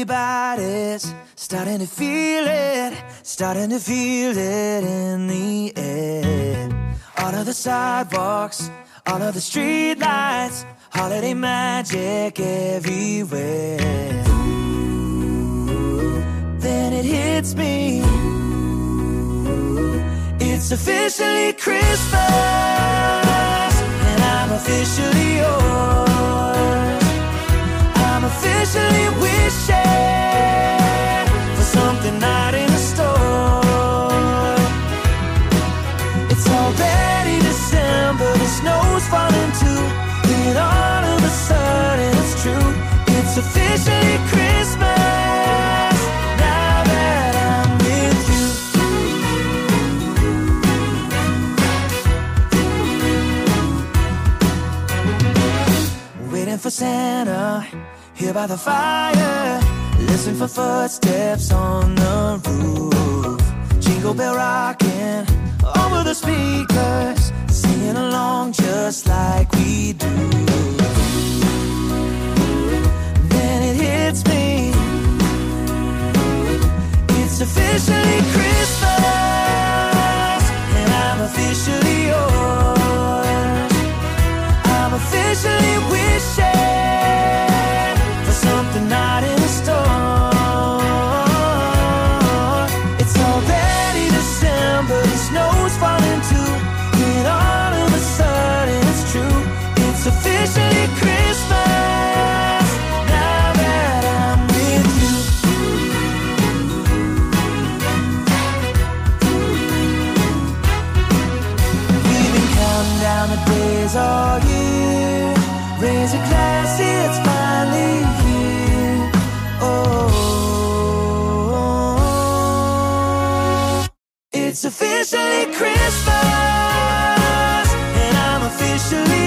Everybody's starting to feel it, starting to feel it in the air. All of the sidewalks, all of the street lights, holiday magic everywhere. Then it hits me, it's officially Christmas, and I'm officially yours. I'm officially wishing for something not in a store. It's already December, the snow's falling too, and all of a sudden it's true. It's officially Christmas now that I'm with you. Waiting for Santa here by the fire, listen for footsteps on the roof. Jingle bell rocking over the speakers, singing along just like we do. Then it hits me, it's officially Christmas, and I'm officially yours. I'm officially wishing something not in a store. It's already December, the snow's falling too, and all of a sudden it's true. It's officially Christmas now that I'm with you. We've been counting down the days all year, raise a glass, it's finally here. Oh, it's officially Christmas, and I'm officially